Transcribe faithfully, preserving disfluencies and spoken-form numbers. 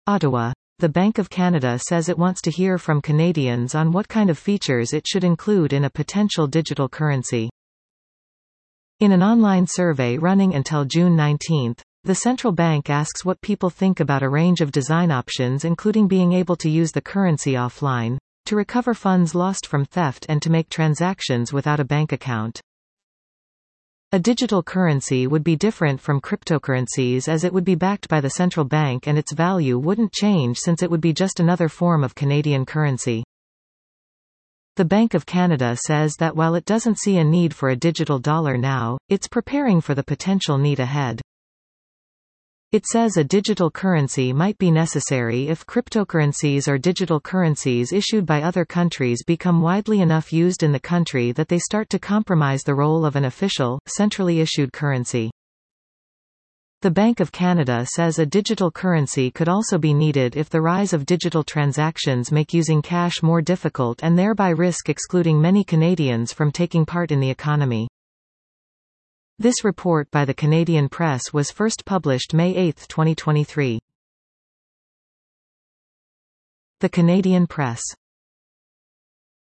Ottawa. The Bank of Canada says it wants to hear from Canadians on what kind of features it should include in a potential digital currency. In an online survey running until June nineteenth, the central bank asks what people think about a range of design options, including being able to use the currency offline, to recover funds lost from theft, and to make transactions without a bank account. A digital currency would be different from cryptocurrencies as it would be backed by the central bank and its value wouldn't change since it would be just another form of Canadian currency. The Bank of Canada says that while it doesn't see a need for a digital dollar now, it's preparing for the potential need ahead. It says a digital currency might be necessary if cryptocurrencies or digital currencies issued by other countries become widely enough used in the country that they start to compromise the role of an official, centrally issued currency. The Bank of Canada says a digital currency could also be needed if the rise of digital transactions make using cash more difficult and thereby risk excluding many Canadians from taking part in the economy. This report by the Canadian Press was first published May eighth twenty twenty-three. The Canadian Press.